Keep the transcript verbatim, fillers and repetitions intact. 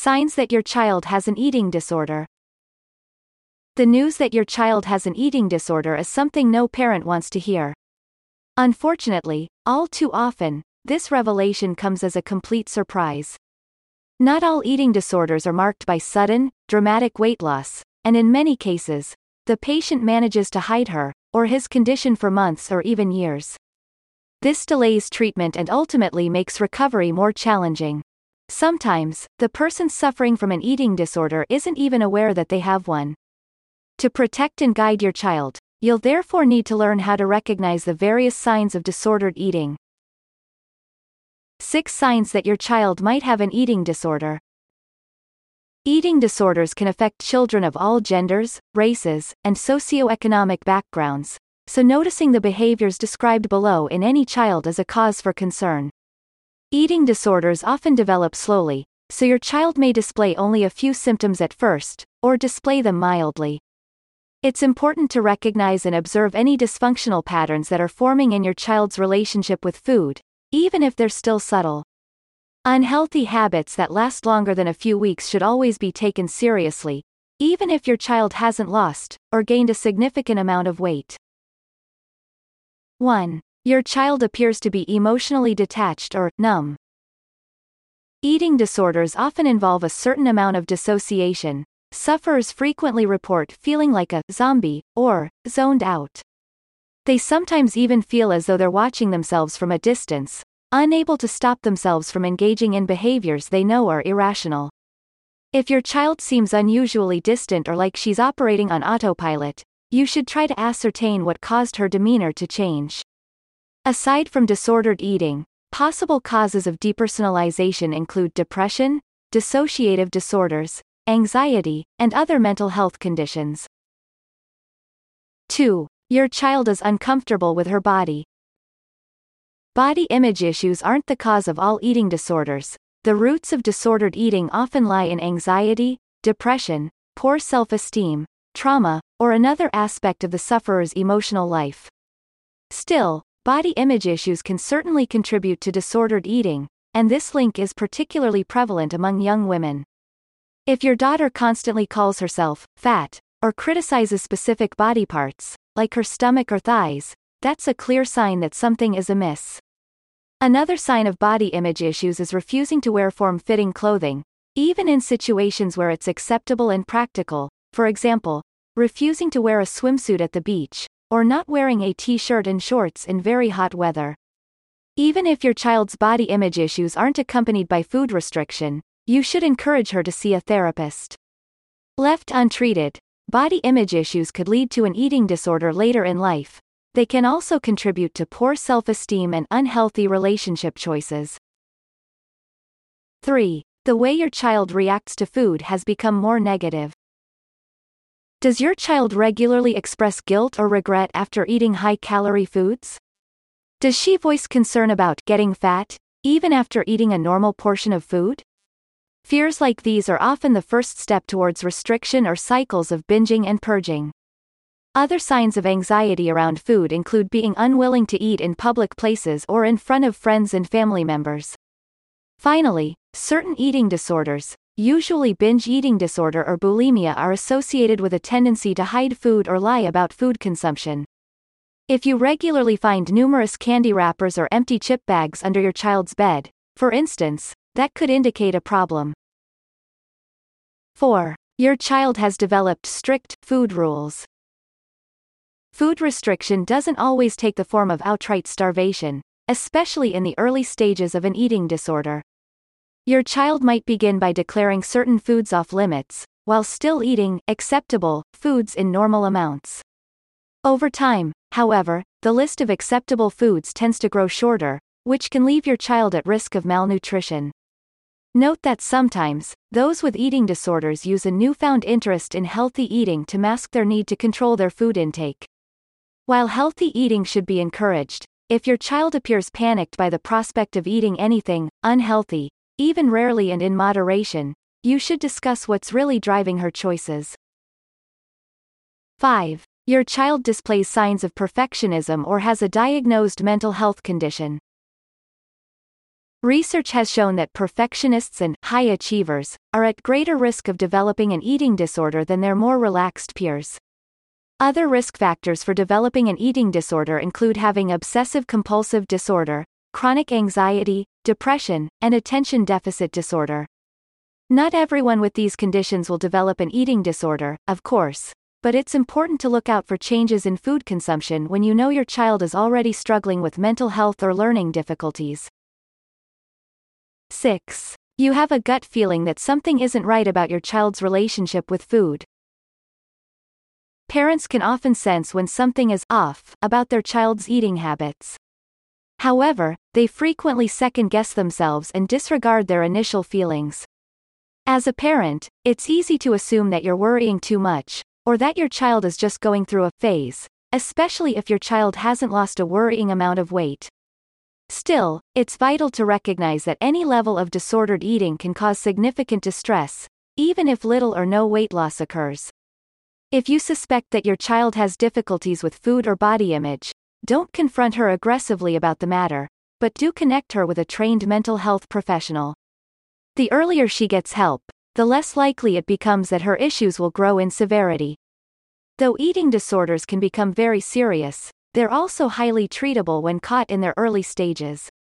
Signs that your child has an eating disorder. The news that your child has an eating disorder is something no parent wants to hear. Unfortunately, all too often, this revelation comes as a complete surprise. Not all eating disorders are marked by sudden, dramatic weight loss, and in many cases, the patient manages to hide her, or his condition for months or even years. This delays treatment and ultimately makes recovery more challenging. Sometimes, the person suffering from an eating disorder isn't even aware that they have one. To protect and guide your child, you'll therefore need to learn how to recognize the various signs of disordered eating. Six signs that your child might have an eating disorder. Eating disorders can affect children of all genders, races, and socioeconomic backgrounds, so noticing the behaviors described below in any child is a cause for concern. Eating disorders often develop slowly, so your child may display only a few symptoms at first, or display them mildly. It's important to recognize and observe any dysfunctional patterns that are forming in your child's relationship with food, even if they're still subtle. Unhealthy habits that last longer than a few weeks should always be taken seriously, even if your child hasn't lost or gained a significant amount of weight. one. Your child appears to be emotionally detached or numb. Eating disorders often involve a certain amount of dissociation. Sufferers frequently report feeling like a zombie or zoned out. They sometimes even feel as though they're watching themselves from a distance, unable to stop themselves from engaging in behaviors they know are irrational. If your child seems unusually distant or like she's operating on autopilot, you should try to ascertain what caused her demeanor to change. Aside from disordered eating, possible causes of depersonalization include depression, dissociative disorders, anxiety, and other mental health conditions. two. Your child is uncomfortable with her body. Body image issues aren't the cause of all eating disorders. The roots of disordered eating often lie in anxiety, depression, poor self-esteem, trauma, or another aspect of the sufferer's emotional life. Still, body image issues can certainly contribute to disordered eating, and this link is particularly prevalent among young women. If your daughter constantly calls herself fat, or criticizes specific body parts, like her stomach or thighs, that's a clear sign that something is amiss. Another sign of body image issues is refusing to wear form-fitting clothing, even in situations where it's acceptable and practical, for example, refusing to wear a swimsuit at the beach, or not wearing a t-shirt and shorts in very hot weather. Even if your child's body image issues aren't accompanied by food restriction, you should encourage her to see a therapist. Left untreated, body image issues could lead to an eating disorder later in life. They can also contribute to poor self-esteem and unhealthy relationship choices. three. The way your child reacts to food has become more negative. Does your child regularly express guilt or regret after eating high-calorie foods? Does she voice concern about getting fat, even after eating a normal portion of food? Fears like these are often the first step towards restriction or cycles of binging and purging. Other signs of anxiety around food include being unwilling to eat in public places or in front of friends and family members. Finally, certain eating disorders, usually binge eating disorder or bulimia, are associated with a tendency to hide food or lie about food consumption. If you regularly find numerous candy wrappers or empty chip bags under your child's bed, for instance, that could indicate a problem. four. Your child has developed strict food rules. Food restriction doesn't always take the form of outright starvation, especially in the early stages of an eating disorder. Your child might begin by declaring certain foods off limits, while still eating acceptable foods in normal amounts. Over time, however, the list of acceptable foods tends to grow shorter, which can leave your child at risk of malnutrition. Note that sometimes, those with eating disorders use a newfound interest in healthy eating to mask their need to control their food intake. While healthy eating should be encouraged, if your child appears panicked by the prospect of eating anything unhealthy, even rarely and in moderation, you should discuss what's really driving her choices. five. Your child displays signs of perfectionism or has a diagnosed mental health condition. Research has shown that perfectionists and high achievers are at greater risk of developing an eating disorder than their more relaxed peers. Other risk factors for developing an eating disorder include having obsessive-compulsive disorder, chronic anxiety, depression, and attention deficit disorder. Not everyone with these conditions will develop an eating disorder, of course, but it's important to look out for changes in food consumption when you know your child is already struggling with mental health or learning difficulties. six. You have a gut feeling that something isn't right about your child's relationship with food. Parents can often sense when something is off about their child's eating habits. However, they frequently second-guess themselves and disregard their initial feelings. As a parent, it's easy to assume that you're worrying too much, or that your child is just going through a phase, especially if your child hasn't lost a worrying amount of weight. Still, it's vital to recognize that any level of disordered eating can cause significant distress, even if little or no weight loss occurs. If you suspect that your child has difficulties with food or body image, don't confront her aggressively about the matter, but do connect her with a trained mental health professional. The earlier she gets help, the less likely it becomes that her issues will grow in severity. Though eating disorders can become very serious, they're also highly treatable when caught in their early stages.